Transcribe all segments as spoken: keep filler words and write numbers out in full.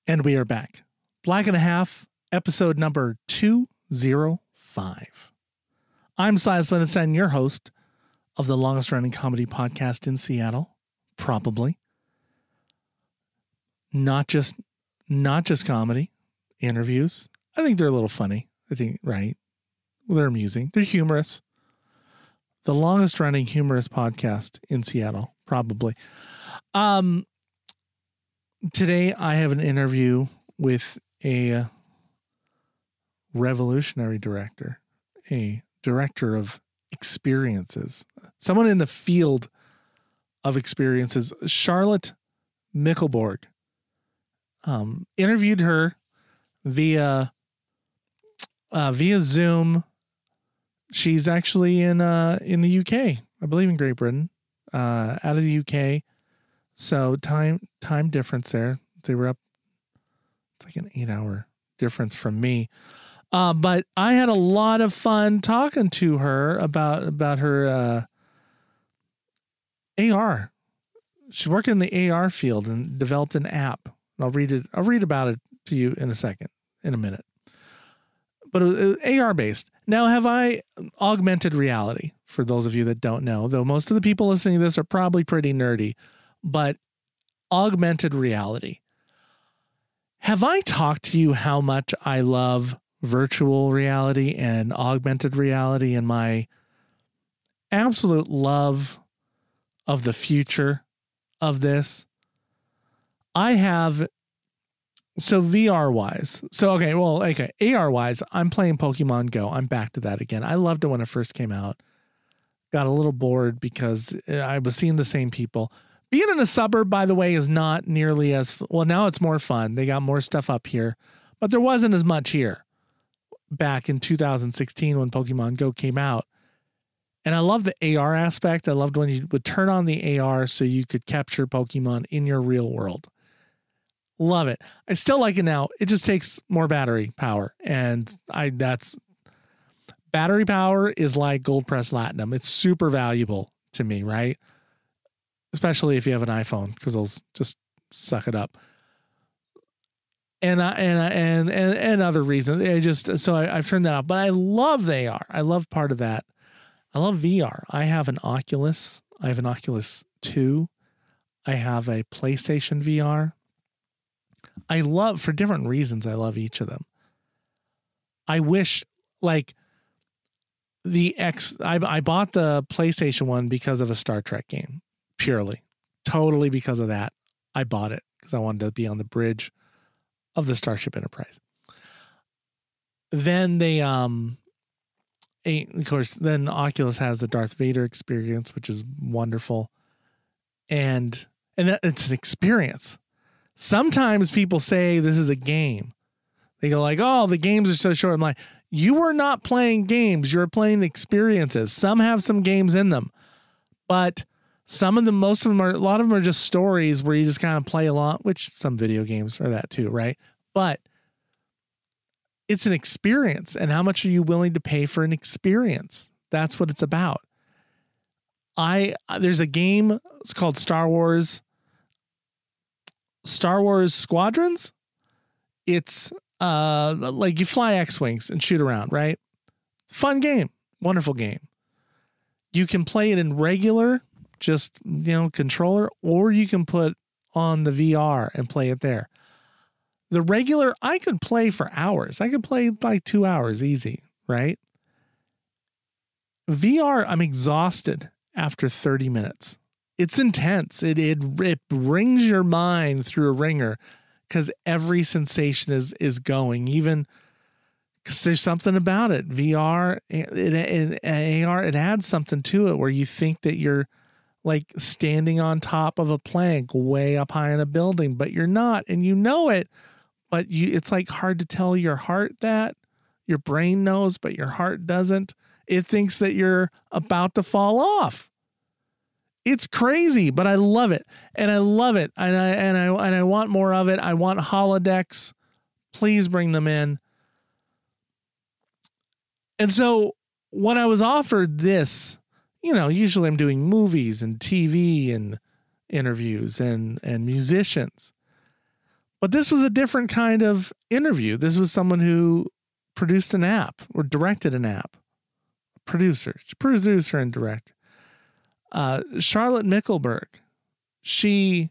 And we are back. Black and a Half, episode number two oh five. I'm Silas Lindenstein, your host of the longest running comedy podcast in Seattle. Probably. Not just, not just comedy, interviews. I think they're a little funny. I think, right? Well, they're amusing. They're humorous. The longest running humorous podcast in Seattle, probably. Um, today I have an interview with a revolutionary director, a director of experiences, someone in the field of experiences, Charlotte Mickelborg. Um, interviewed her via uh, via Zoom. She's actually in uh, in the U K, I believe in Great Britain, uh, out of the U K. So time time difference there. They were up. It's like an eight hour difference from me. Uh, but I had a lot of fun talking to her about about her uh, A R. She worked in the A R field and developed an app. And I'll read it. I'll read about it to you in a second, in a minute. But it was A R based. Now, have I augmented reality? For those of you that don't know, though most of the people listening to this are probably pretty nerdy, but augmented reality. Have I talked to you how much I love virtual reality and augmented reality and my absolute love of the future of this? I have, so V R wise, so okay, well, okay, A R wise, I'm playing Pokemon Go. I'm back to that again. I loved it when it first came out. Got a little bored because I was seeing the same people. Being in a suburb, by the way, is not nearly as, well, now it's more fun. They got more stuff up here, but there wasn't as much here back in two thousand sixteen when Pokemon Go came out. And I love the A R aspect. I loved when you would turn on the A R so you could capture Pokemon in your real world. Love it. I still like it now. It just takes more battery power. And I that's battery power is like gold press platinum. It's super valuable to me, right? Especially if you have an iPhone, because they'll just suck it up. And I, and I, and and and other reasons. I just so I, I've turned that off. But I love the A R. I love part of that. I love V R. I have an Oculus. I have an Oculus two. I have a PlayStation V R. I love, for different reasons, I love each of them. I wish, like, the X, I, I bought the PlayStation one because of a Star Trek game, purely. Totally because of that. I bought it because I wanted to be on the bridge of the Starship Enterprise. Then they, um, a, of course, then Oculus has the Darth Vader experience, which is wonderful. And, and that, it's an experience. Sometimes people say this is a game. They go like, oh, the games are so short. I'm like, you are not playing games. You're playing experiences. Some have some games in them, but some of them, most of them are, a lot of them are just stories where you just kind of play along, which some video games are that too, right? But it's an experience. And how much are you willing to pay for an experience? That's what it's about. I, there's a game, it's called Star Wars Star Wars Squadrons. It's uh like you fly X-Wings and shoot around, right? Fun game, wonderful game. You can play it in regular, just, you know, controller, or you can put on the V R and play it there. The regular, I could play for hours. I could play like two hours easy, right? V R, I'm exhausted after thirty minutes. It's intense. It, it it brings your mind through a ringer because every sensation is is going. Even because there's something about it. V R, it, it, it, A R, it adds something to it where you think that you're like standing on top of a plank way up high in a building, but you're not, and you know it. But you, it's like hard to tell your heart that. Your brain knows, but your heart doesn't. It thinks that you're about to fall off. It's crazy, but I love it. And I love it. And I and I and I want more of it. I want holodecks. Please bring them in. And so when I was offered this, you know, usually I'm doing movies and T V and interviews and and musicians. But this was a different kind of interview. This was someone who produced an app or directed an app. Producer, producer and director. Uh, Charlotte Mickelberg. She,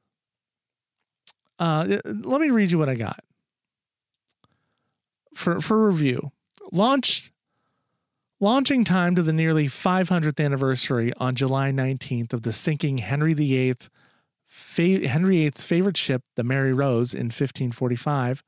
uh, let me read you what I got. For, for review. Launched, launching time to the nearly five hundredth anniversary on July nineteenth of the sinking Henry the eighth, fa- Henry the eighth's favorite ship, the Mary Rose, in fifteen forty-five.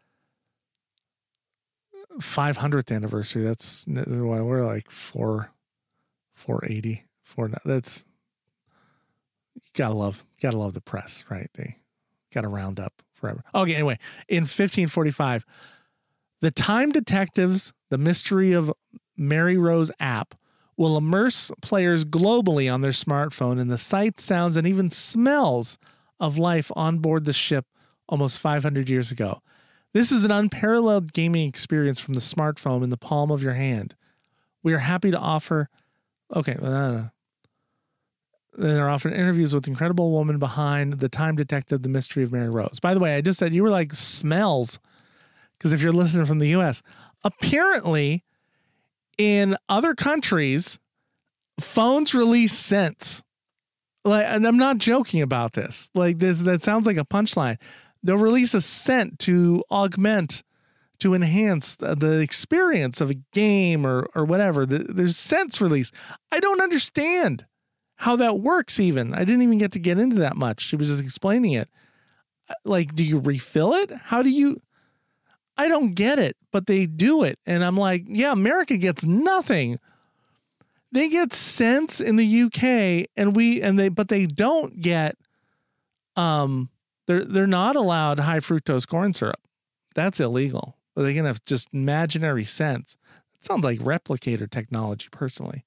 five hundredth anniversary. That's well, we're like four, four eighty, four. That's you gotta love, gotta love the press, right? They gotta round up forever. Okay, anyway, in fifteen forty-five, the Time Detectives: The Mystery of Mary Rose app will immerse players globally on their smartphone in the sights, sounds, and even smells of life on board the ship almost five hundred years ago. This is an unparalleled gaming experience from the smartphone in the palm of your hand. We are happy to offer... Okay, well, I don't know. They're offering interviews with the incredible woman behind the Time Detective: The Mystery of Mary Rose. By the way, I just said you were like smells, because if you're listening from the U S, apparently in other countries, phones release scents. Like, and I'm not joking about this. Like this, that sounds like a punchline. They'll release a scent to augment, to enhance the, the experience of a game or or whatever. The, there's scents released. I don't understand how that works even. I didn't even get to get into that much. She was just explaining it. Like, do you refill it? How do you... I don't get it, but they do it. And I'm like, yeah, America gets nothing. They get scents in the U K and we, and they, but they don't get, um, they're, they're not allowed high fructose corn syrup. That's illegal, but they can have just imaginary scents. It sounds like replicator technology personally.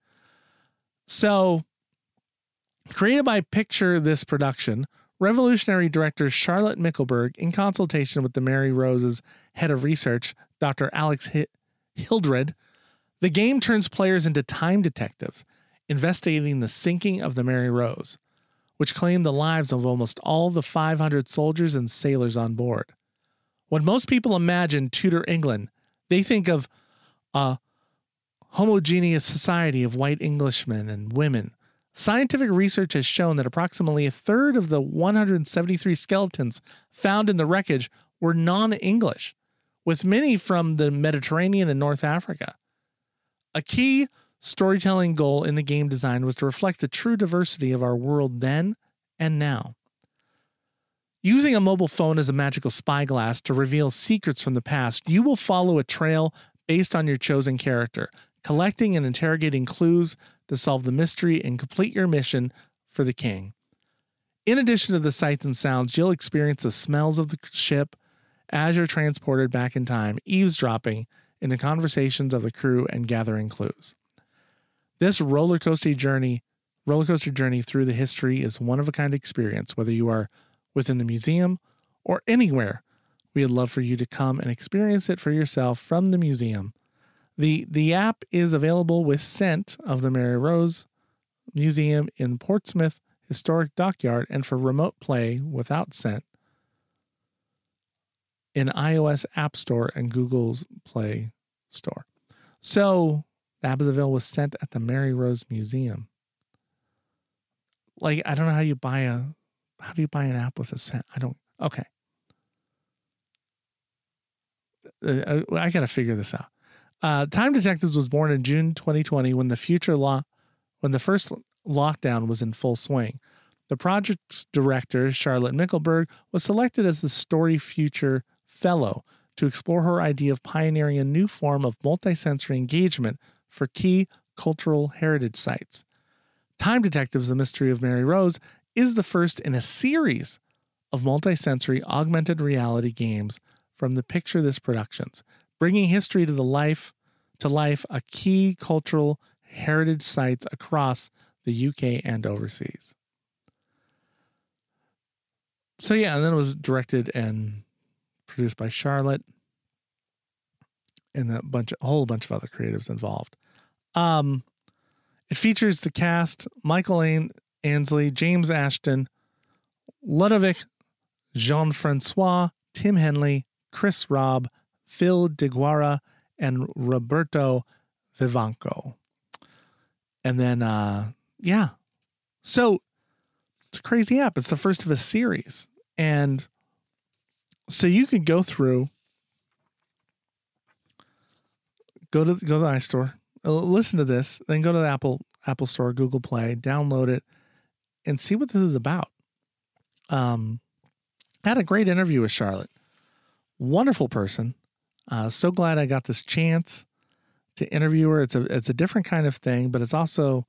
So created by Picture This Production, revolutionary director Charlotte Mickelberg, in consultation with the Mary Rose's head of research, Doctor Alex Hildred, the game turns players into time detectives, investigating the sinking of the Mary Rose, which claimed the lives of almost all the five hundred soldiers and sailors on board. When most people imagine Tudor England, they think of a homogeneous society of white Englishmen and women. Scientific research has shown that approximately a third of the one hundred seventy-three skeletons found in the wreckage were non-English, with many from the Mediterranean and North Africa. A key storytelling goal in the game design was to reflect the true diversity of our world then and now. Using a mobile phone as a magical spyglass to reveal secrets from the past, you will follow a trail based on your chosen character, collecting and interrogating clues to solve the mystery and complete your mission for the king. In addition to the sights and sounds, you'll experience the smells of the ship as you're transported back in time, eavesdropping into conversations of the crew and gathering clues. This roller coaster journey, roller coaster journey through the history is one of a kind experience, whether you are within the museum or anywhere. We would love for you to come and experience it for yourself from the museum. The the app is available with Scent of the Mary Rose Museum in Portsmouth Historic Dockyard, and for remote play without Scent in iOS App Store and Google's Play Store. So the app is available with Scent at the Mary Rose Museum. Like, I don't know how you buy a, how do you buy an app with a Scent? I don't, okay. Uh, I, I got to figure this out. Uh, Time Detectives was born in June twenty twenty when the future law, when the first lockdown was in full swing. The project's director, Charlotte Mickelberg, was selected as the Story Future Fellow to explore her idea of pioneering a new form of multisensory engagement for key cultural heritage sites. Time Detectives: The Mystery of Mary Rose is the first in a series of multisensory augmented reality games from the Picture This Productions, bringing history to the life to life a key cultural heritage sites across the U K and overseas. So yeah, and then it was directed and produced by Charlotte, and a bunch, a whole bunch of other creatives involved. Um, it features the cast: Michael Ain- Ainsley, James Ashton, Ludovic Jean-Francois, Tim Henley, Chris Robb, Phil DeGuara, and Roberto Vivanco. And then, uh, yeah. So it's a crazy app. It's the first of a series. And so you could go through, go to, go to the iStore, listen to this, then go to the Apple, Apple Store, Google Play, download it, and see what this is about. Um, I had a great interview with Charlotte. Wonderful person. Uh, so glad I got this chance to interview her. It's a it's a different kind of thing, but it's also,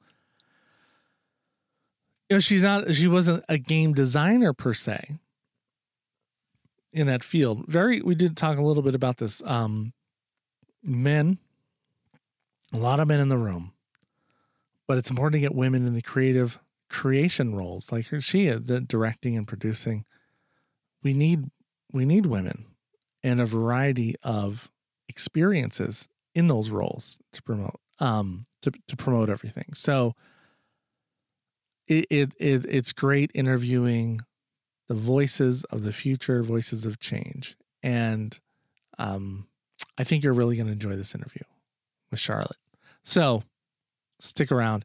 you know, she's not she wasn't a game designer per se in that field. Very we did talk a little bit about this. Um, men, a lot of men in the room, but it's important to get women in the creative creation roles, like her, she is, the directing and producing. We need we need women and a variety of experiences in those roles to promote um to, to promote everything. So it, it it it's great interviewing the voices of the future, voices of change. And um I think you're really going to enjoy this interview with Charlotte. So stick around.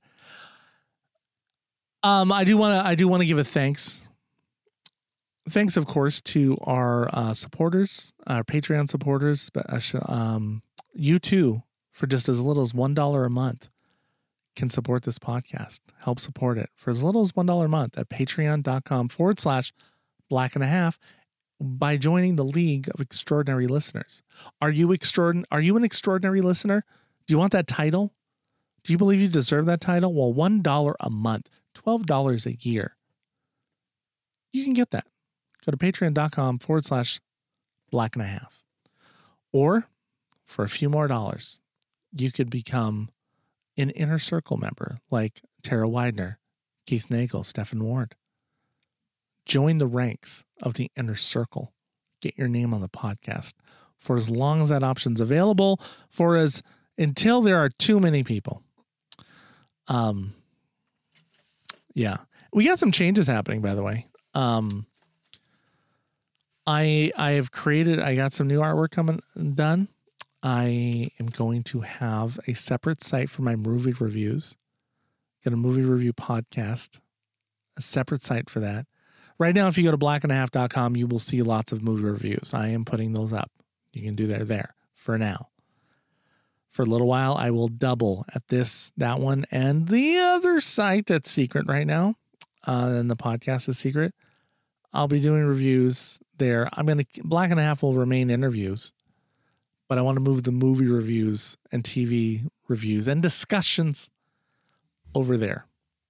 Um I do want to I do want to give a thanks Thanks, of course, to our uh, supporters, our Patreon supporters. But um, you too, for just as little as one dollar a month, can support this podcast. Help support it for as little as one dollar a month at patreon.com forward slash black and a half by joining the League of Extraordinary Listeners. Are you extraordinary? Are you an extraordinary listener? Do you want that title? Do you believe you deserve that title? Well, one dollar a month, twelve dollars a year. You can get that. Go to patreon.com forward slash black and a half. Or for a few more dollars, you could become an inner circle member like Tara Widener, Keith Nagel, Stephen Ward. Join the ranks of the inner circle. Get your name on the podcast for as long as that option's available, for as until there are too many people. Um, yeah, we got some changes happening, by the way. Um, I I have created, I got some new artwork coming done. I am going to have a separate site for my movie reviews. Get a movie review podcast, a separate site for that. Right now, if you go to black and a half dot com, you will see lots of movie reviews. I am putting those up. You can do that there for now. For a little while, I will double at this, that one, and the other site that's secret right now. Uh, and the podcast is secret. I'll be doing reviews there. I'm going to, Black and a Half will remain interviews, but I want to move the movie reviews and T V reviews and discussions over there.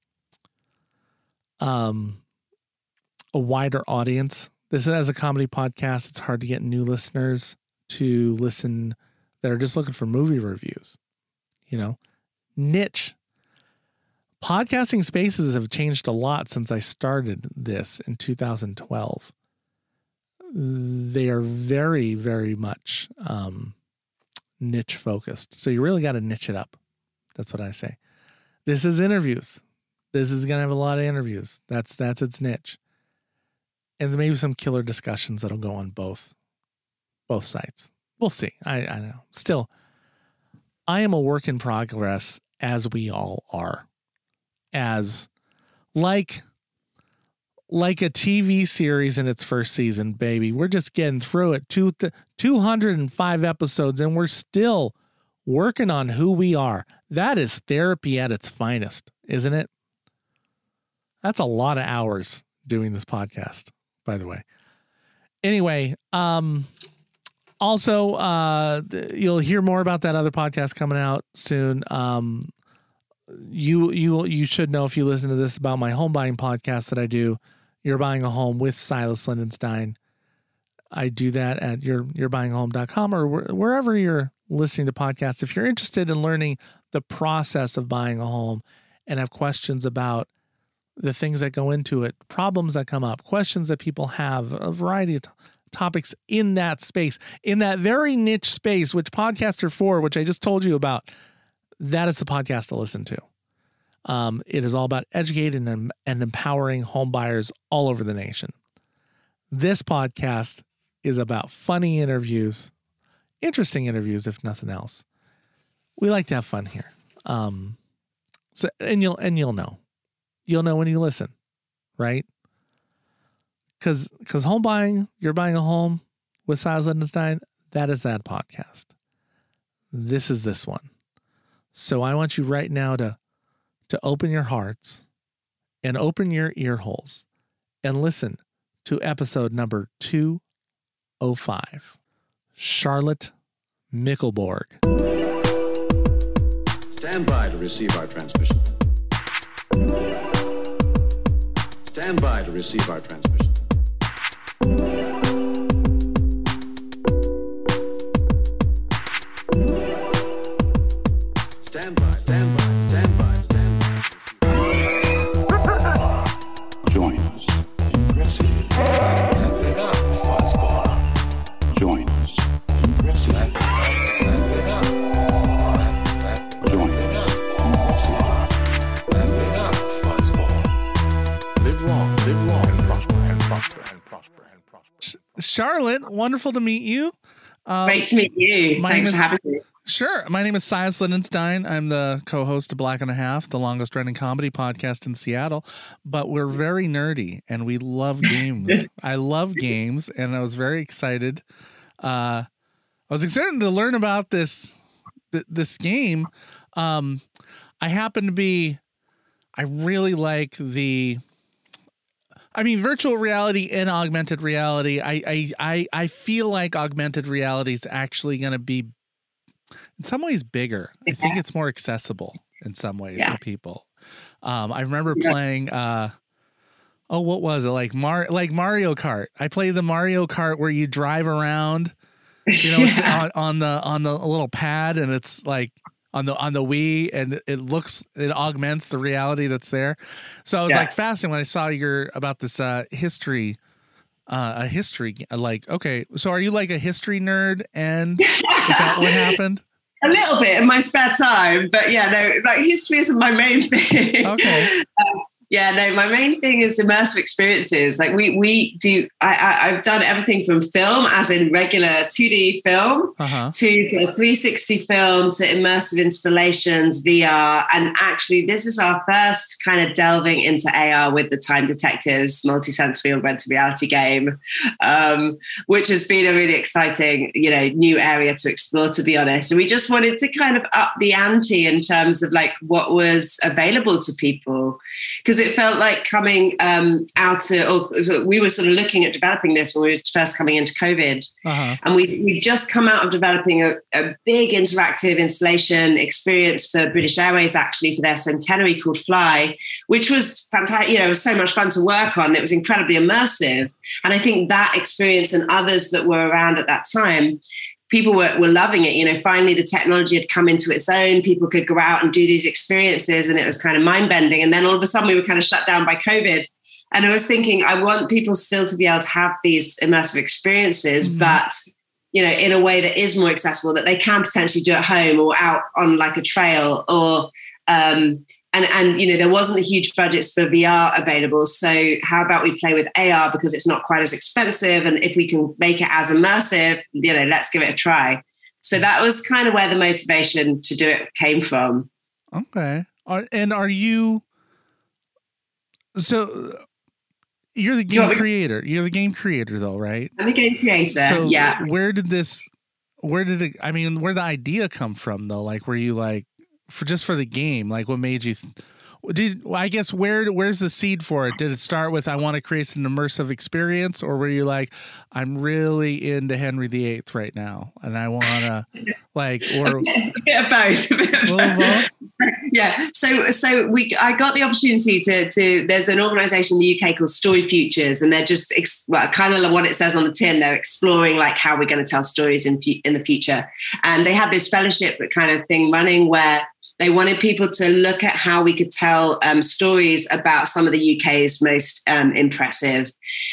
Um, a wider audience. This is as a comedy podcast. It's hard to get new listeners to listen that are just looking for movie reviews. You know, niche. Podcasting spaces have changed a lot since I started this in two thousand twelve. They are very, very much um, niche focused. So you really got to niche it up. That's what I say. This is interviews. This is going to have a lot of interviews. That's that's its niche. And maybe some killer discussions that'll go on both, both sites. We'll see. I, I know. Still, I am a work in progress, as we all are. As like like a T V series in its first season, baby. We're just getting through it. Two, two hundred five episodes, and we're still working on who we are. That is therapy at its finest, isn't it? That's a lot of hours doing this podcast, by the way. Anyway, um, also, uh, you'll hear more about that other podcast coming out soon. Um, You you you should know, if you listen to this, about my home buying podcast that I do. You're Buying a Home with Silas Lindenstein. I do that at your you're buying a home dot com or wh- wherever you're listening to podcasts. If you're interested in learning the process of buying a home and have questions about the things that go into it, problems that come up, questions that people have, a variety of t- topics in that space, in that very niche space, which Podcaster four, which I just told you about, that is the podcast to listen to. Um, it is all about educating and, and empowering home buyers all over the nation. This podcast is about funny interviews, interesting interviews, if nothing else. We like to have fun here. Um, so, and you'll, and you'll know, you'll know when you listen, right? Cause, cause home buying, you're buying a home with Silas Lindenstein. That is that podcast. This is this one. So I want you right now to, to open your hearts and open your ear holes and listen to episode number two oh five. Charlotte Mickelborg. Stand by to receive our transmission. Stand by to receive our transmission. Stand by, stand by, stand by, stand by. Join us in Cressy. Join us in Cressy. Join us in Cressy. Live long, live long, and prosper, and prosper, and prosper, and prosper. Charlotte, wonderful to meet you. Um, Great to meet you. my Thanks name for is- having me. Sure. My name is Silas Lindenstein. I'm the co-host of Black and a Half, the longest running comedy podcast in Seattle. But we're very nerdy and we love games. I love games, and I was very excited. Uh, I was excited to learn about this th- this game. Um, I happen to be. I really like the. I mean, virtual reality and augmented reality. I I I, I feel like augmented reality is actually going to be, in some ways, bigger. I think Yeah. it's more accessible in some ways Yeah. to people. Um, I remember Yeah. playing. Uh, oh, what was it like? Mar like Mario Kart. I played the Mario Kart where you drive around. You know, it's Yeah. on, on the on the little pad, and it's like on the on the Wii, and it looks it augments the reality that's there. So I was Yeah. like fascinated when I saw your about this uh, history. Uh, a history, like, okay, so are you like a history nerd? And is that what happened? A little bit in my spare time, but yeah, no, like history isn't my main thing. Okay. um, yeah, no, my main thing is immersive experiences. Like we we do, I, I I've done everything from film, as in regular two D film, Uh-huh. to sort of three sixty film, to immersive installations, V R, and actually this is our first kind of delving into A R with the Time Detectives multisensory augmented reality game, um, which has been a really exciting, you know, new area to explore, to be honest. And we just wanted to kind of up the ante in terms of like what was available to people, because it felt like coming um, out to, or we were sort of looking at developing this when we were first coming into COVID. Uh-huh. And we we just come out of developing a, a big interactive installation experience for British Airways, actually, for their centenary called Fly, which was fantastic. You know, it was so much fun to work on. It was incredibly immersive. And I think that experience and others that were around at that time, people were, were loving it. You know, finally the technology had come into its own. People could go out and do these experiences, and it was kind of mind-bending. And then all of a sudden we were kind of shut down by COVID. And I was thinking, I want people still to be able to have these immersive experiences, Mm-hmm. but, you know, in a way that is more accessible, that they can potentially do at home or out on like a trail, or, um, and, and, you know, there wasn't the huge budgets for V R available. So how about we play with A R, because it's not quite as expensive. And if we can make it as immersive, you know, let's give it a try. So that was kind of where the motivation to do it came from. Okay. Are, and are you, so you're the Do you game want me- creator. You're the game creator though, right? I'm a game creator. So yeah. where did this, where did it, I mean, where the idea come from though? Like, were you like, for just for the game, like what made you, th- did, well, I guess where, where's the seed for it? Did it start with, I want to create an immersive experience, or were you like, I'm really into Henry the Eighth right now, and I want to like, or a bit of both. A bit of Little of both. Yeah. So so we I got the opportunity to to there's an organisation in the U K called Story Futures, and they're just ex, well, kind of like what it says on the tin. They're exploring like how we're going to tell stories in fu- in the future, and they had this fellowship kind of thing running where they wanted people to look at how we could tell um, stories about some of the U K's most um, impressive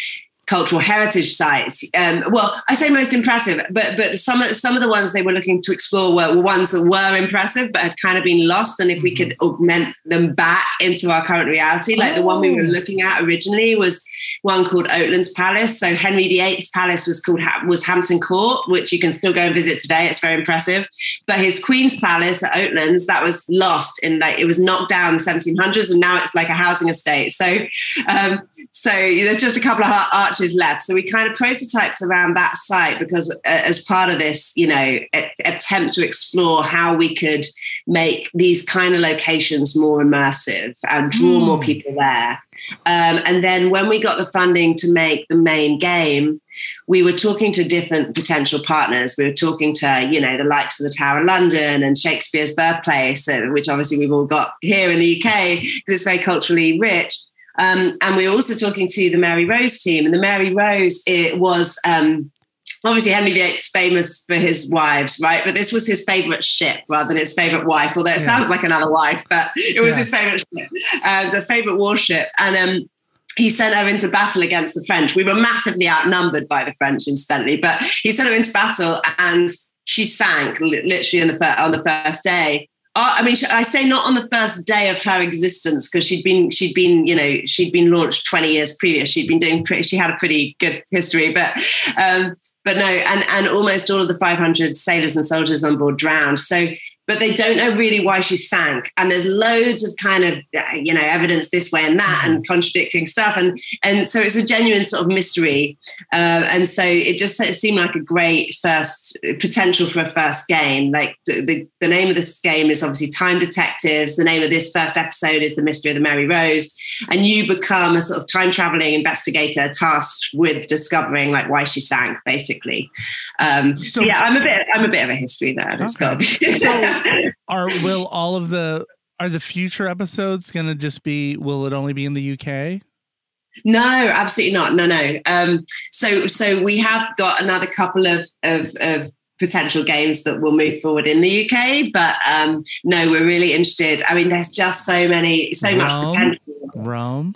cultural heritage sites. Um, well, I say most impressive, but but some of some of the ones they were looking to explore were, were ones that were impressive, but had kind of been lost. And if we could augment them back into our current reality, like oh. the one we were looking at originally was one called Oatlands Palace. So Henry the Eighth's palace was called was Hampton Court, which you can still go and visit today. It's very impressive. But his Queen's Palace at Oatlands, that was lost in like it was knocked down in the seventeen hundreds, and now it's like a housing estate. So um, so there's just a couple of arches left. So we kind of prototyped around that site because uh, as part of this, you know, a- attempt to explore how we could make these kind of locations more immersive and draw mm. more people there. Um, and then when we got the funding to make the main game, we were talking to different potential partners. We were talking to, you know, the likes of the Tower of London and Shakespeare's birthplace, uh, which obviously we've all got here in the U K because it's very culturally rich. Um, and we were also talking to the Mary Rose team. And the Mary Rose, it was um, obviously Henry the Eighth's famous for his wives, right? But this was his favorite ship rather than his favorite wife, although it yeah. sounds like another wife, but it was yeah. his favorite ship and a favorite warship. And um, he sent her into battle against the French. We were massively outnumbered by the French, incidentally, but he sent her into battle and she sank literally in the fir- on the first day. Uh, I mean, I say not on the first day of her existence because she'd been, she'd been, you know, she'd been launched twenty years previous. She'd been doing pretty, she had a pretty good history, but, um, but no, and and almost all of the five hundred sailors and soldiers on board drowned. So, but they don't know really why she sank. And there's loads of kind of, you know, evidence this way and that and contradicting stuff. And, and so it's a genuine sort of mystery. Uh, and so it just seemed like a great first potential for a first game. Like the, the name of this game is obviously Time Detectives. The name of this first episode is The Mystery of the Mary Rose. And you become a sort of time traveling investigator tasked with discovering like why she sank, basically. Um, so, so yeah, I'm a bit, I'm a bit of a history nerd. It's got to be. So, Are will all of the are the future episodes going to just be? Will it only be in the U K? No, absolutely not. No, no. Um, so so we have got another couple of of, of potential games that will move forward in the U K, but um, no, we're really interested. I mean, there's just so many, so Rome, much potential. Rome.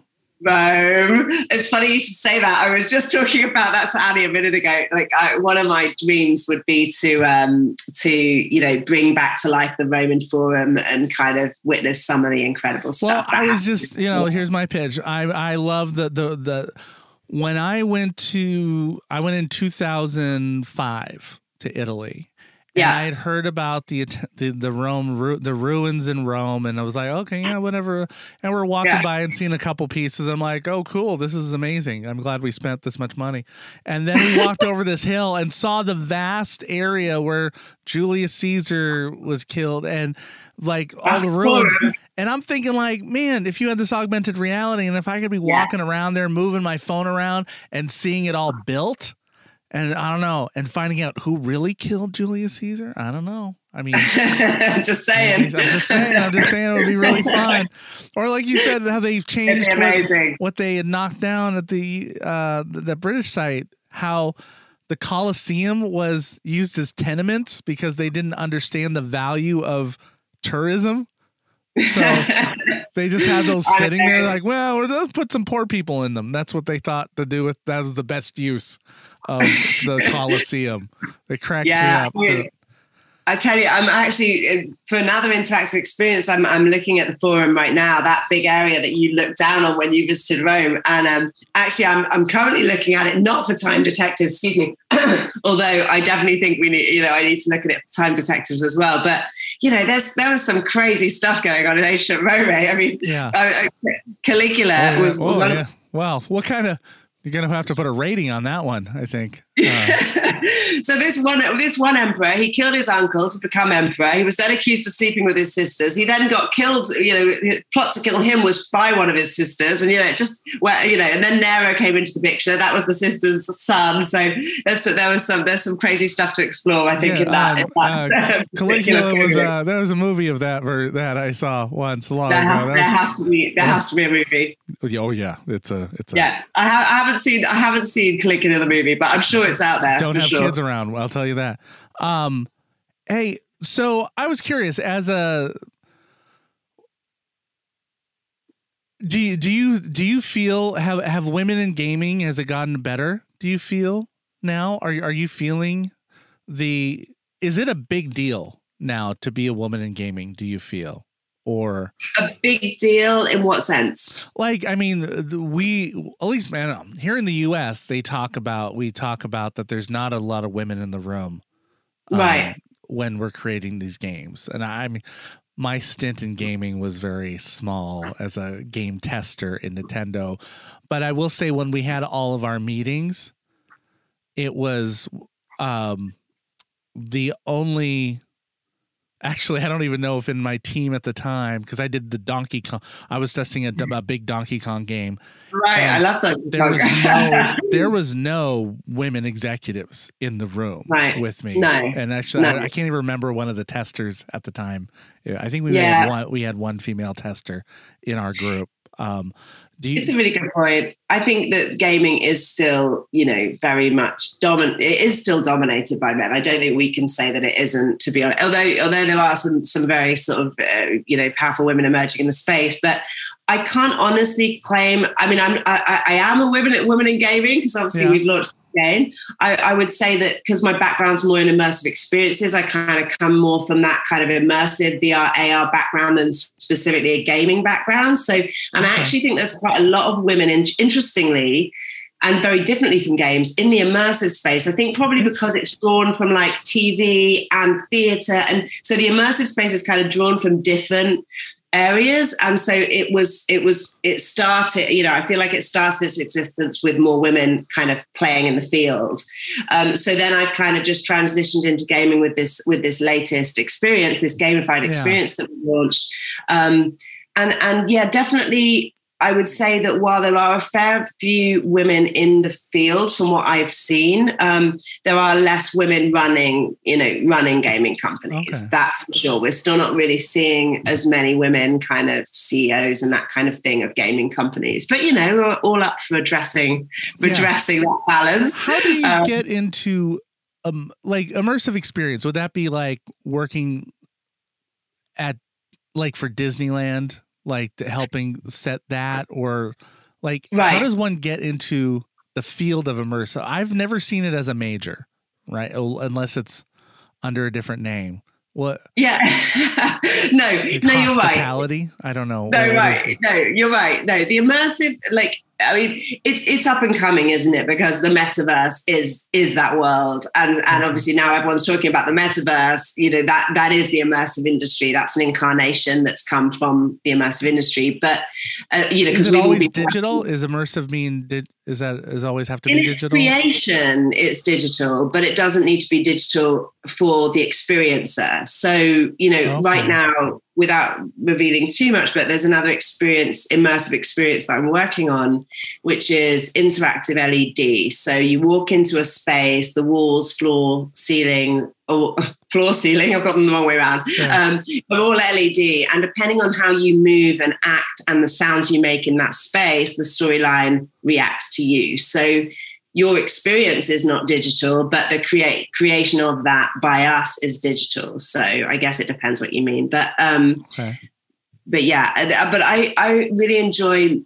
Rome. It's funny you should say that. I was just talking about that to Annie a minute ago. Like I, one of my dreams would be to, um, to you know, bring back to life the Roman Forum and kind of witness some of the incredible stuff. Well, I was just, you know, here's my pitch. I I love the the the when I went to I went in two thousand five to Italy. Yeah, and I had heard about the the the Rome the ruins in Rome, and I was like, okay, yeah, whatever. And we're walking yeah. by and seeing a couple pieces. I'm like, oh, cool, this is amazing. I'm glad we spent this much money. And then we walked over this hill and saw the vast area where Julius Caesar was killed, and like all the ruins. And I'm thinking, like, man, if you had this augmented reality, and if I could be walking yeah. around there, moving my phone around, and seeing it all built. And I don't know, and finding out who really killed Julius Caesar, I don't know. I mean, just saying. I'm just saying. I'm just saying it would be really fun. Or like you said, how they've changed what, what they had knocked down at the uh, the, the British site. How the Colosseum was used as tenements because they didn't understand the value of tourism. So they just had those sitting there, like, well, we're gonna put some poor people in them. That's what they thought to do with. That was the best use of the Colosseum. It cracks yeah, me up. I, mean, I tell you, I'm actually, for another interactive experience, I'm I'm looking at the forum right now, that big area that you looked down on when you visited Rome. And um, actually, I'm I'm currently looking at it, not for Time Detectives, excuse me, although I definitely think we need, you know, I need to look at it for Time Detectives as well. But, you know, there's there was some crazy stuff going on in ancient Rome. I mean, yeah. uh, Caligula oh, was oh, one yeah. of... Wow. What kind of... You're going to have to put a rating on that one, I think. Uh. So this one this one emperor, he killed his uncle to become emperor. He was then accused of sleeping with his sisters. He then got killed, you know, his plot to kill him was by one of his sisters. And, you know, just, well, you know, and then Nero came into the picture. That was the sister's son. So there's, there was some, there's some crazy stuff to explore, I think, yeah, in that. Um, in that uh, Caligula was, uh, there was a movie of that ver- that I saw once long there ago. Ha- there was, has to be, there yeah. has to be a movie. Oh yeah. It's a, it's a, yeah. I, ha- I haven't seen, I haven't seen Caligula the movie, but I'm sure it's out there. Don't have sure. kids around. I'll tell you that. Um, hey, so I was curious as a do you do you do you feel have have women in gaming, has it gotten better? Do you feel now? Are are you feeling the is it a big deal now to be a woman in gaming? Do you feel? Or a big deal in what sense? Like, I mean, we, at least, man, here in the U S, they talk about, we talk about that there's not a lot of women in the room. Um, right. When we're creating these games. And I mean, my stint in gaming was very small as a game tester in Nintendo. But I will say when we had all of our meetings, it was um, the only... Actually, I don't even know if in my team at the time, because I did the Donkey Kong, I was testing a, a big Donkey Kong game. Right, I love Donkey there Kong. Was no, there was no women executives in the room right. with me. No, and actually, no. I, I can't even remember one of the testers at the time. I think we yeah. had one. We had one female tester in our group. Um, do you, it's a really good point. I think that gaming is still, you know, very much dominant. It is still dominated by men. I don't think we can say that it isn't, to be honest. Although, although there are some some very sort of, uh, you know, powerful women emerging in the space, but I can't honestly claim. I mean, I'm I, I am a woman woman in gaming because obviously yeah. we've launched the game. I, I would say that because my background's more in immersive experiences, I kind of come more from that kind of immersive V R A R background than specifically a gaming background. So, and okay. I actually think there's quite a lot of women, in, interestingly, and very differently from games, in the immersive space. I think probably because it's drawn from like T V and theatre, and so the immersive space is kind of drawn from different areas, and so it was it was it started, you know, I feel like it started its existence with more women kind of playing in the field. Um, so then I've kind of just transitioned into gaming with this with this latest experience, this gamified experience yeah. that we launched. Um, and and yeah, definitely I would say that while there are a fair few women in the field, from what I've seen, um, there are less women running, you know, running gaming companies. Okay. That's for sure. We're still not really seeing as many women kind of C E Os and that kind of thing of gaming companies. But, you know, we're all up for addressing, for yeah. addressing that balance. How do you um, get into um, like immersive experience? Would that be like working at like for Disneyland? Like helping set that, or like right. how does one get into the field of immersive? I've never seen it as a major, right? Unless it's under a different name. What? Yeah. no, like no, you're right. Hospitality? I don't know. No, what, right. what no, you're right. No, the immersive, like, I mean, it's it's up and coming, isn't it? Because the metaverse is is that world, and and obviously now everyone's talking about the metaverse. You know, that that is the immersive industry. That's an incarnation that's come from the immersive industry. But uh, you know, because we always be digital. Is immersive mean? Did is that is always have to in be its digital? Creation, it's digital, but it doesn't need to be digital for the experiencer. So you know, okay. right now, without revealing too much, but there's another experience, immersive experience that I'm working on, which is interactive L E D. So you walk into a space, the walls, floor, ceiling, or floor, ceiling, I've got them the wrong way around, yeah. um, are all L E D. And depending on how you move and act and the sounds you make in that space, the storyline reacts to you. So your experience is not digital, but the create creation of that by us is digital. So I guess it depends what you mean. But um, okay. but yeah, but I, I really enjoy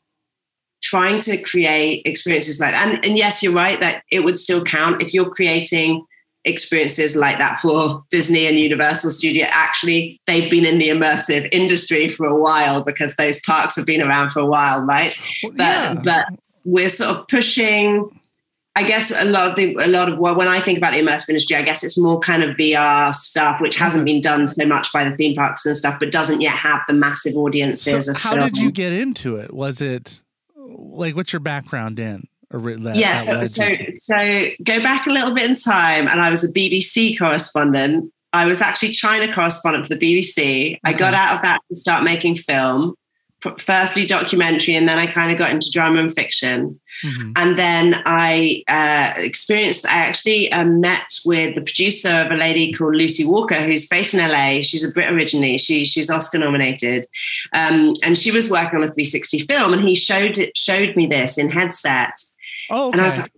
trying to create experiences like that. And, and yes, you're right that it would still count if you're creating experiences like that for Disney and Universal Studio. Actually, they've been in the immersive industry for a while because those parks have been around for a while, right? Well, but yeah. but we're sort of pushing. I guess a lot of the, a lot of what, when I think about the immersive industry, I guess it's more kind of V R stuff, which hasn't been done so much by the theme parks and stuff, but doesn't yet have the massive audiences. So of how film. did you get into it? Was it like, what's your background in? Or that, yeah, that so, so, so go back a little bit in time, and I was a B B C correspondent. I was actually China correspondent for the B B C. Okay. I got out of that to start making film, firstly documentary, and then I kind of got into drama and fiction. Mm-hmm. And then I uh, experienced, I actually um, met with the producer of a lady called Lucy Walker, who's based in L A. She's a Brit originally. She, she's Oscar nominated. Um, and she was working on a three sixty film, and he showed it, showed me this in headset. Oh, okay. And I was like,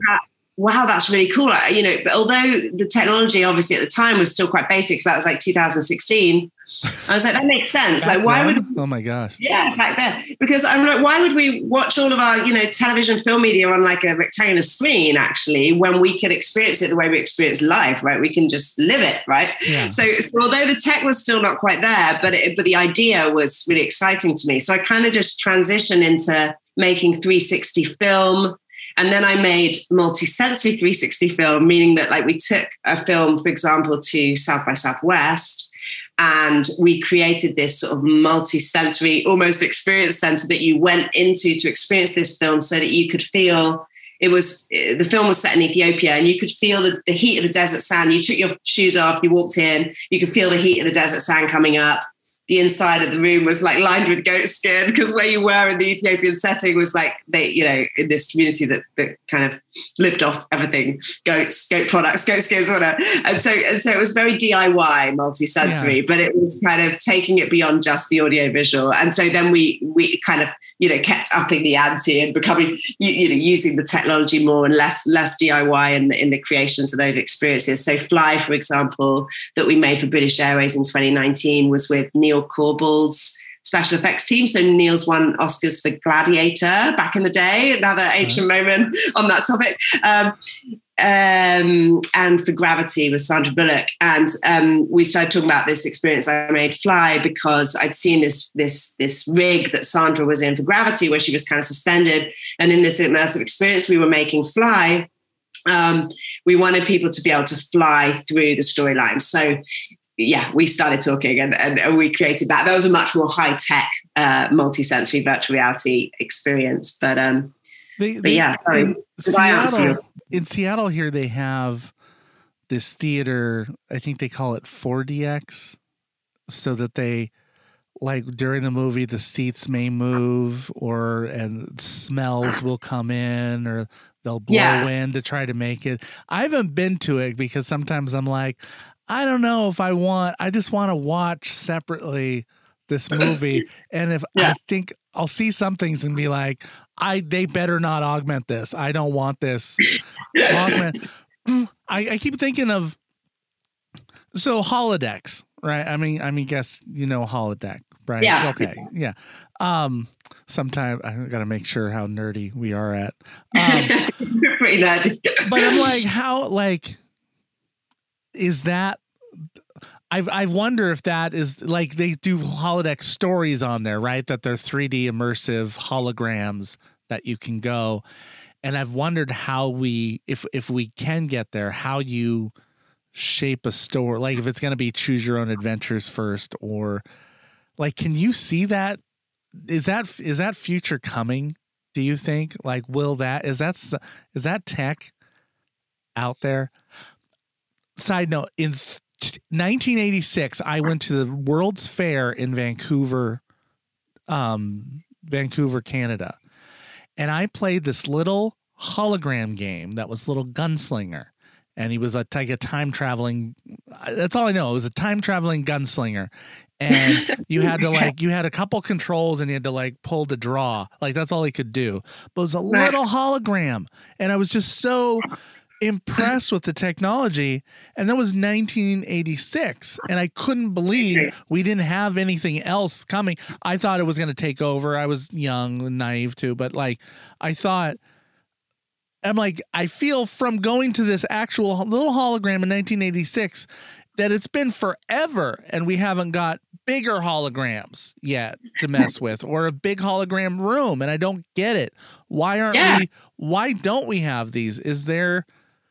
wow, that's really cool. I, you know, but although the technology obviously at the time was still quite basic, because that was like two thousand sixteen, I was like, that makes sense. Back like, why then? would, Oh my gosh. yeah, back then, because I'm like, why would we watch all of our, you know, television film media on like a rectangular screen actually, when we could experience it the way we experience life, right? We can just live it, right? Yeah. So, so although the tech was still not quite there, but it, but the idea was really exciting to me. So I kind of just transitioned into making three sixty film. And then I made multi-sensory three sixty film, meaning that like we took a film, for example, to South by Southwest, and we created this sort of multi-sensory, almost experience center that you went into to experience this film, so that you could feel it was, the film was set in Ethiopia, and you could feel the, the heat of the desert sand. You took your shoes off, you walked in, you could feel the heat of the desert sand coming up. The inside of the room was like lined with goat skin, because where you were in the Ethiopian setting was like they, you know, in this community that, that kind of lived off everything, goats, goat products, goat skins, whatever. And so, and so it was very D I Y, multi-sensory, yeah. But it was kind of taking it beyond just the audio visual. And so then we, we kind of, you know, kept upping the ante and becoming, you, you know, using the technology more and less, less D I Y in the, in the creations of those experiences. So Fly, for example, that we made for British Airways in twenty nineteen was with Neil Corbell's special effects team. So Neil's won Oscars for Gladiator back in the day, another ancient right. moment on that topic. Um, um, and for Gravity with Sandra Bullock. And um, we started talking about this experience I made Fly, because I'd seen this, this, this rig that Sandra was in for Gravity, where she was kind of suspended. And in this immersive experience we were making Fly, um, we wanted people to be able to fly through the storyline. So yeah, we started talking and, and we created that. That was a much more high-tech, uh, multi-sensory virtual reality experience. But, um, they, but they, yeah, sorry. In Seattle, in Seattle here, they have this theater, I think they call it four D X, so that they, like during the movie, the seats may move, or and smells will come in, or they'll blow yeah. in to try to make it. I haven't been to it because sometimes I'm like, I don't know if I want, I just want to watch separately this movie. And if yeah. I think I'll see some things and be like, I, they better not augment this. I don't want this augment. I, I keep thinking of, so holodecks, right? I mean, I mean, guess, you know, holodeck, right? Yeah. Okay. Yeah. Um, sometime I got to make sure how nerdy we are at, um, pretty nerdy. But I'm like, how, like, is that, I I wonder if that is like, they do holodeck stories on there, right? That they're three D immersive holograms that you can go. And I've wondered how we, if if we can get there, how you shape a story, like if it's going to be choose your own adventures first, or like, can you see that? Is that, is that future coming? Do you think, like, will that, is that, is that tech out there? Side note, in nineteen eighty-six, I went to the World's Fair in Vancouver, um, Vancouver, Canada. And I played this little hologram game that was little gunslinger. And he was a, like a time traveling, that's all I know. It was a time traveling gunslinger. And you had to like, you had a couple controls and you had to like pull to draw. Like that's all he could do. But it was a little hologram. And I was just so impressed with the technology. And that was nineteen eighty-six, and I couldn't believe we didn't have anything else coming. I thought it was going to take over. I was young and naive too, but like I thought, I'm like, I feel from going to this actual little hologram in nineteen eighty-six that it's been forever and we haven't got bigger holograms yet to mess with, or a big hologram room. And I don't get it. Why aren't yeah. we, why don't we have these? Is there,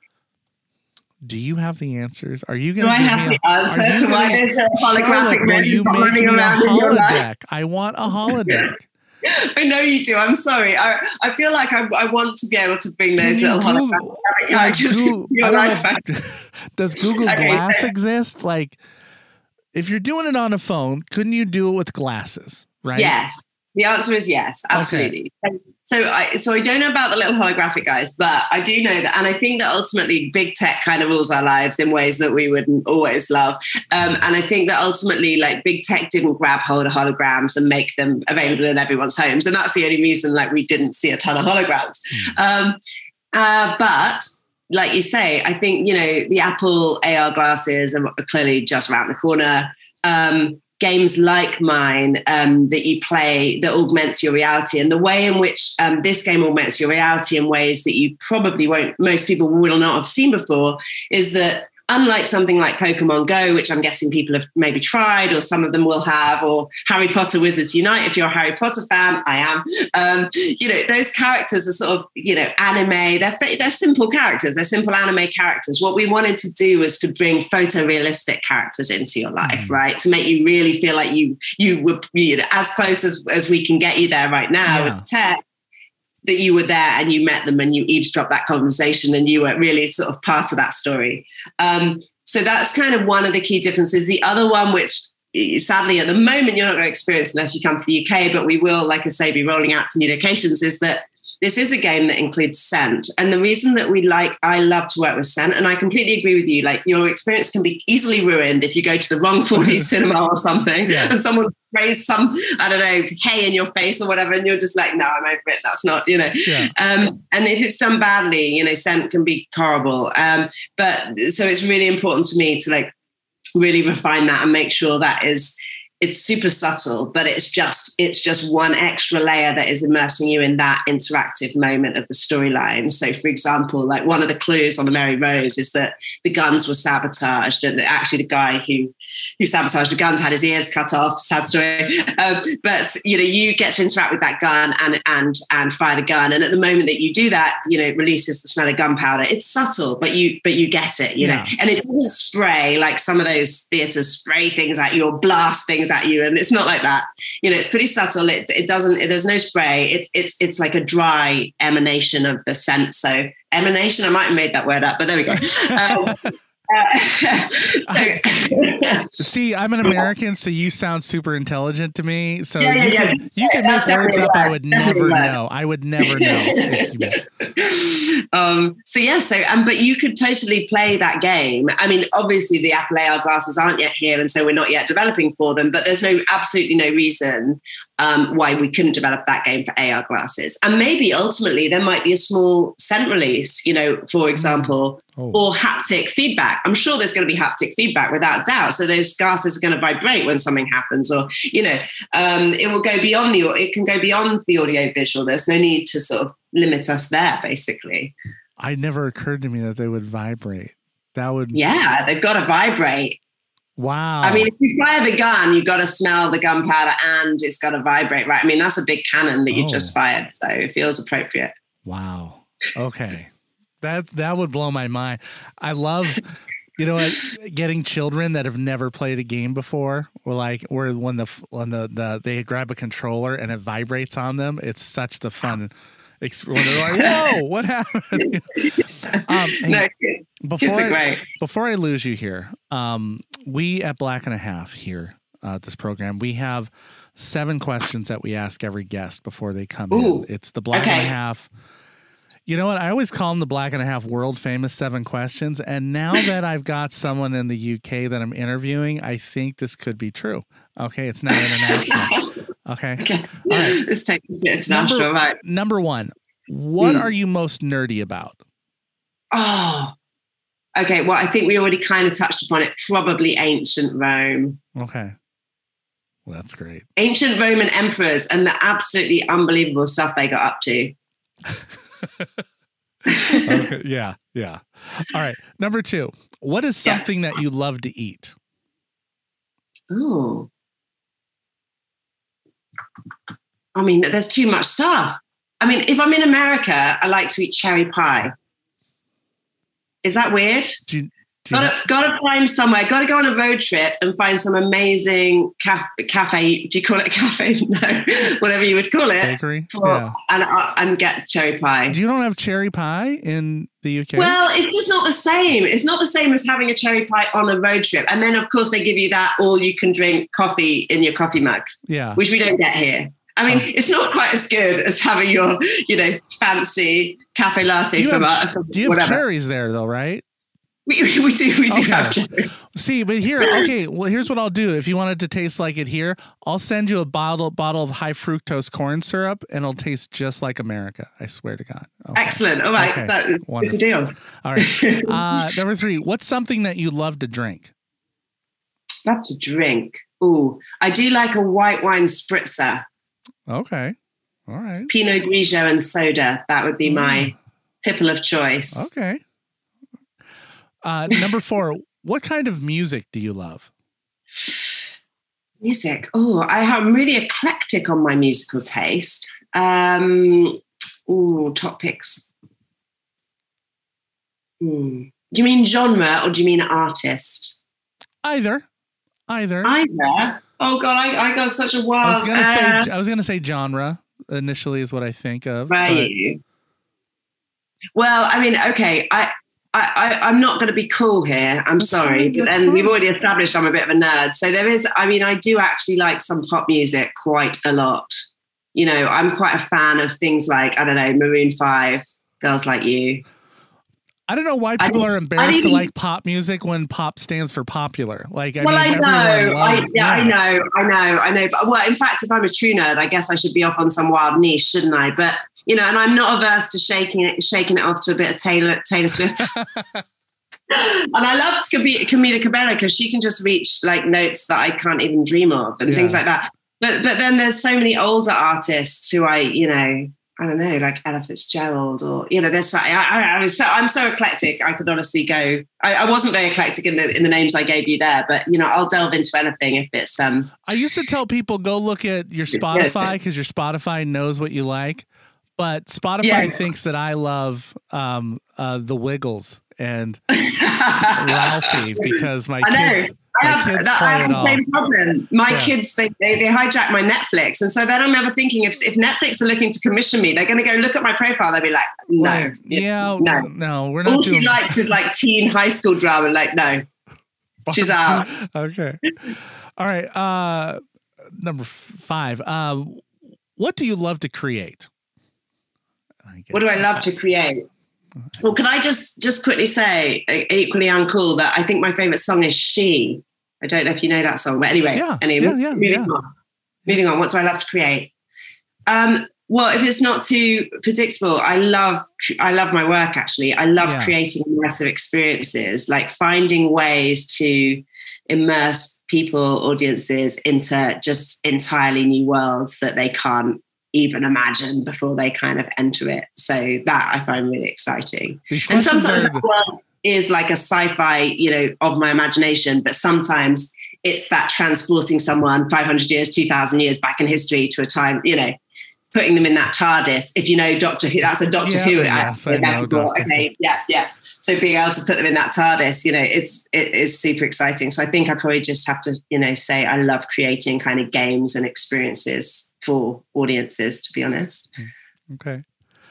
do you have the answers? Are you going to give have me the answer to why there's a holographic will you make running me a around in your life? holodeck? I want a holodeck. I know you do. I'm sorry. I, I feel like I, I want to be able to bring those little holograms. Like Google, I don't know if, does Google okay, Glass so. exist? Like, if you're doing it on a phone, couldn't you do it with glasses? Right? Yes. The answer is yes. Absolutely. Okay. So I so I don't know about the little holographic guys, but I do know that, and I think that ultimately big tech kind of rules our lives in ways that we wouldn't always love. Um, and I think that ultimately, like, big tech didn't grab hold of holograms and make them available in everyone's homes, and that's the only reason, like, we didn't see a ton of holograms. Mm. Um, uh, but like you say, I think, you know, the Apple A R glasses are clearly just around the corner. Um, games like mine um, that you play that augments your reality, and the way in which um, this game augments your reality in ways that you probably won't, most people will not have seen before, is that unlike something like Pokemon Go, which I'm guessing people have maybe tried, or some of them will have, or Harry Potter Wizards Unite, if you're a Harry Potter fan, I am. Um, you know, those characters are sort of, you know, anime. They're they're simple characters. They're simple anime characters. What we wanted to do was to bring photorealistic characters into your life, mm. right? To make you really feel like you you were, you know, as close as, as we can get you there right now yeah. with tech. That you were there and you met them and you eavesdropped that conversation and you were really sort of part of that story. Um, so that's kind of one of the key differences. The other one, which sadly at the moment you're not going to experience unless you come to the U K, but we will, like I say, be rolling out to new locations, is that this is a game that includes scent. And the reason that we like, I love to work with scent, and I completely agree with you, like your experience can be easily ruined if you go to the wrong four D cinema or something yeah. and someone sprays some, I don't know, hay in your face or whatever, and you're just like, no, I'm over it. That's not, you know. Yeah. Um, and if it's done badly, you know, scent can be horrible. Um, but so it's really important to me to like really refine that and make sure that is, it's super subtle, but it's just it's just one extra layer that is immersing you in that interactive moment of the storyline. So, for example, like one of the clues on the Mary Rose is that the guns were sabotaged, and actually the guy who who sabotaged the guns had his ears cut off. Sad story. Um, but you know, you get to interact with that gun and and and fire the gun. And at the moment that you do that, you know, it releases the smell of gunpowder. It's subtle, but you but you get it. You yeah. know, and it doesn't spray like some of those theaters spray things at you or blast things at you, and it's not like that. You know, it's pretty subtle. It it doesn't. It, there's no spray. It's it's it's like a dry emanation of the scent. So emanation. I might have made that word up, but there we go. Um, uh, so, See, I'm an American, so you sound super intelligent to me. So yeah, yeah, you yeah. can you can That's make words up right. I would never know. I would never know. um, so yeah, so um, but you could totally play that game. I mean, obviously the Apple A R glasses aren't yet here, and so we're not yet developing for them. But there's no absolutely no reason um, why we couldn't develop that game for A R glasses. And maybe ultimately there might be a small scent release, you know, for example, oh. or haptic feedback. I'm sure there's going to be haptic feedback without doubt. So those glasses are going to vibrate when something happens, or you know, um, it will go beyond the. It can go beyond the audio visual. There's no need to sort of limit us there, basically. It never occurred to me that they would vibrate. That would. Yeah, they've got to vibrate. Wow. I mean, if you fire the gun, you've got to smell the gunpowder and it's got to vibrate, right? I mean, that's a big cannon that you oh. just fired, so it feels appropriate. Wow. Okay. that that would blow my mind. I love, you know what, getting children that have never played a game before, or like, or when the when the, the they grab a controller and it vibrates on them. It's such the fun. When they're like, whoa, what happened? um, no, before kids are I, great. Before I lose you here, um, we at Black and a Half here uh, at this program, we have seven questions that we ask every guest before they come Ooh, in. It's the Black okay. and a Half. You know what? I always call them the Black and a Half world famous seven questions. And now that I've got someone in the U K that I'm interviewing, I think this could be true. Okay, it's not international. Okay. Okay. All right. Let's take it international. Number, right. number one, what Hmm. are you most nerdy about? Oh, okay. Well, I think we already kind of touched upon it. Probably ancient Rome. Okay. Well, that's great. Ancient Roman emperors and the absolutely unbelievable stuff they got up to. Okay. Yeah. Yeah. All right. Number two, what is Yeah. something that you love to eat? Oh. I mean, there's too much stuff. I mean, if I'm in America, I like to eat cherry pie. Is that weird? Do you, do you Gotta, gotta find somewhere, gotta go on a road trip and find some amazing caf- cafe. Do you call it a cafe? No, whatever you would call it. bakery? For, Yeah. and, uh, and get cherry pie. You don't have cherry pie in the U K? Well, it's just not the same. It's not the same as having a cherry pie on a road trip. And then, of course, they give you that all you can drink coffee in your coffee mug, yeah. which we don't get here. I mean, Oh. it's not quite as good as having your, you know, fancy cafe latte You from, have, a, from you have whatever. cherries there, though, right? We, we do, we do Okay. have cherries. See, but here, okay, well, here's what I'll do. If you want it to taste like it here, I'll send you a bottle bottle of high fructose corn syrup, and it'll taste just like America. I swear to God. Okay. Excellent. All right. Okay. That is Wonderful. a deal. All right. Uh, number three, what's something that you love to drink? Love to drink. Ooh, I do like a white wine spritzer, Okay. All right. Pinot Grigio and soda. That would be my tipple of choice. Okay. Uh, number four, what kind of music do you love? Music. Oh, I am really eclectic on my musical taste. Um, ooh, top picks. Hmm. Do you mean genre or do you mean artist? Either. Either. Either. Oh God, I, I got such a I wild. was gonna uh, say I was gonna say genre initially is what I think of. Right. Well, I mean, okay, I. I, I, I'm not going to be cool here. I'm That's sorry, fine, but that's then fine. we've already established I'm a bit of a nerd. So there is, I mean, I do actually like some pop music quite a lot. You know, I'm quite a fan of things like, I don't know, Maroon five, Girls Like You. I don't know why I people don't- are I embarrassed to didn't- like pop music when pop stands for popular. Like, I well, I mean, know, everyone I, loves- yeah, I know, I know, I know. But well, in fact, if I'm a true nerd, I guess I should be off on some wild niche, shouldn't I? But you know, and I'm not averse to shaking it, shaking it off to a bit of Taylor Taylor Swift. And I love Cam- Camila Cabello because she can just reach like notes that I can't even dream of and Yeah. things like that. But but then there's so many older artists who I, you know, I don't know, like Ella Fitzgerald or, you know, there's, I, I, I was so, I'm so eclectic. I could honestly go, I, I wasn't very eclectic in the, in the names I gave you there, but you know, I'll delve into anything if it's, um, I used to tell people go look at your Spotify because your Spotify knows what you like, but Spotify Yeah. thinks that I love um, uh, the Wiggles and Ralphie because my I know. kids, I my have, kids that, play I have it the all. same problem. My Yeah. kids, they, they they hijack my Netflix. And so then I'm ever thinking if, if Netflix are looking to commission me, they're going to go look at my profile. They'll be like, no. Like, yeah, No. no, we're All not she doing. likes is like teen high school drama. Like, no, she's out. Okay. All right. Uh, number five. Um, what do you love to create? I What do I guess- love to create? Well, can I just just quickly say, uh, equally uncool, that I think my favorite song is She. I don't know if you know that song, but anyway, Yeah, anyway, yeah, yeah, moving yeah. on. Moving on. What do I love to create? Um, well, if it's not too predictable, I love I love my work. Actually, I love Yeah. creating immersive experiences, like finding ways to immerse people, audiences into just entirely new worlds that they can't even imagine before they kind of enter it. So that I find really exciting. These And questions sometimes are that world is like a sci-fi, you know, of my imagination, but sometimes it's that transporting someone five hundred years, two thousand years back in history to a time, you know, putting them in that TARDIS. If you know Doctor Who, that's a Doctor Yeah, Who. yes, I actually, know metaphor. Doctor Who. Okay, yeah, yeah. So being able to put them in that TARDIS, you know, it's it is super exciting. So I think I probably just have to, you know, say I love creating kind of games and experiences for audiences, to be honest. okay.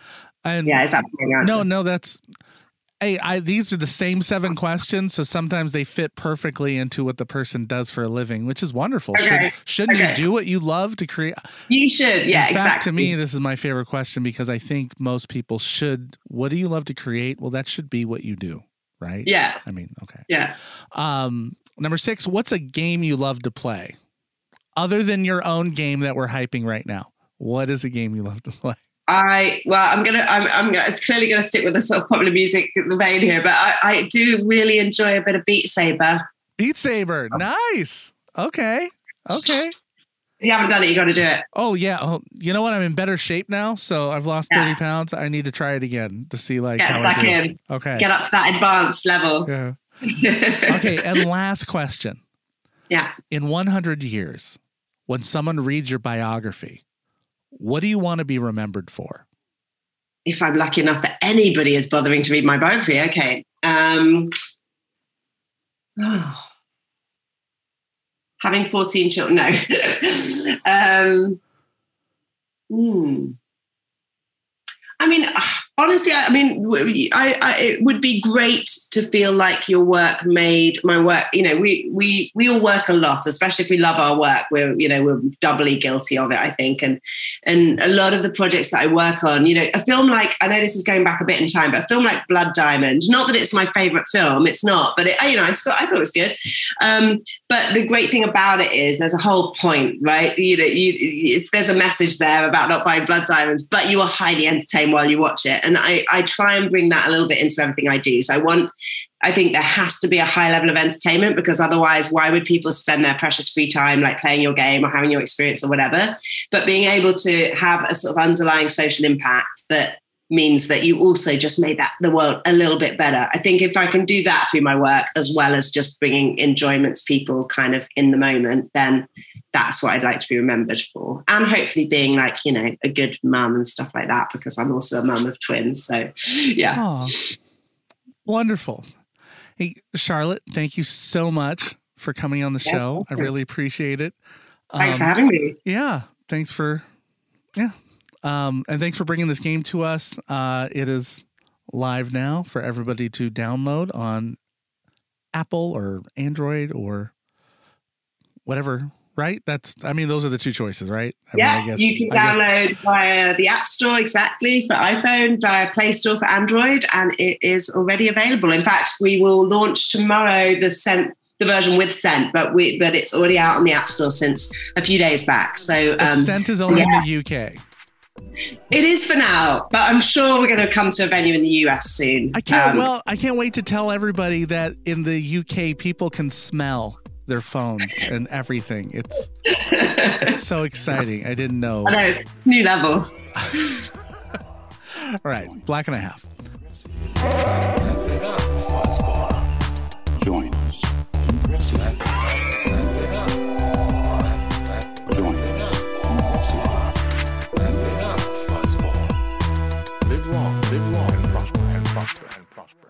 And Yeah, is that the answer? no, no, that's. Hey, I, these are the same seven questions, so sometimes they fit perfectly into what the person does for a living, which is wonderful. Okay, Should, shouldn't okay. you do what you love to create? You should, yeah, In fact, exactly. to me, this is my favorite question because I think most people should. What do you love to create? Well, that should be what you do, right? Yeah, I mean, okay. yeah. Um, number six, what's a game you love to play? Other than your own game that we're hyping right now, what is a game you love to play? I well, I'm gonna. I'm. I'm gonna, it's clearly gonna stick with the sort of popular music the vein here, but I, I do really enjoy a bit of Beat Saber. Beat Saber, nice. Okay, okay. If you haven't done it, you got to do it. Oh yeah. Oh, you know what? I'm in better shape now, so I've lost Yeah. thirty pounds. I need to try it again to see like Get how back I do. in. Okay. Get up to that advanced level. Yeah. Okay. And last question: Yeah. in one hundred years, when someone reads your biography, what do you want to be remembered for? If I'm lucky enough that anybody is bothering to read my biography, okay. Um, oh. Having fourteen children, no. um, hmm. I mean, honestly, I mean, I, I, it would be great to feel like your work made my work. You know, we we we all work a lot, especially if we love our work. We're you know we're doubly guilty of it, I think. And and a lot of the projects that I work on, you know, a film like, I know this is going back a bit in time, but a film like Blood Diamond. Not that it's my favorite film, it's not, but it, you know, I thought I thought it was good. Um, but the great thing about it is there's a whole point, right? You know, you, it's there's a message there about not buying blood diamonds, but you are highly entertained while you watch it. And I, I try and bring that a little bit into everything I do. So I want, I think there has to be a high level of entertainment, because otherwise, why would people spend their precious free time like playing your game or having your experience or whatever? But being able to have a sort of underlying social impact that means that you also just made that the world a little bit better. I think if I can do that through my work, as well as just bringing enjoyment to people kind of in the moment, then that's what I'd like to be remembered for. And hopefully being like, you know, a good mum and stuff like that, because I'm also a mum of twins. So yeah. Aww. Wonderful. Hey, Charlotte, thank you so much for coming on the Yeah, show. I thank you. really appreciate it. Thanks Um, for having me. Yeah. Thanks for, yeah. Um, and thanks for bringing this game to us. Uh, it is live now for everybody to download on Apple or Android or whatever, right? That's, I mean, those are the two choices, right? I Yeah, mean, I guess, you can I guess- download via the App Store, exactly, for iPhone, via Play Store for Android, and it is already available. In fact, we will launch tomorrow the Scent, the version with Scent, but we but it's already out on the App Store since a few days back. So But um, Scent is only yeah. in the U K. It is for now, but I'm sure we're going to come to a venue in the U S soon. I can't. Um, well, I can't wait to tell everybody that in the U K, people can smell their phones and everything. It's, it's so exciting. I didn't know. I know, it's, it's new level. All right, black and a half. Join us. Impressive. Join us. Impressive. Live long, live long and prosper and prosper and prosper.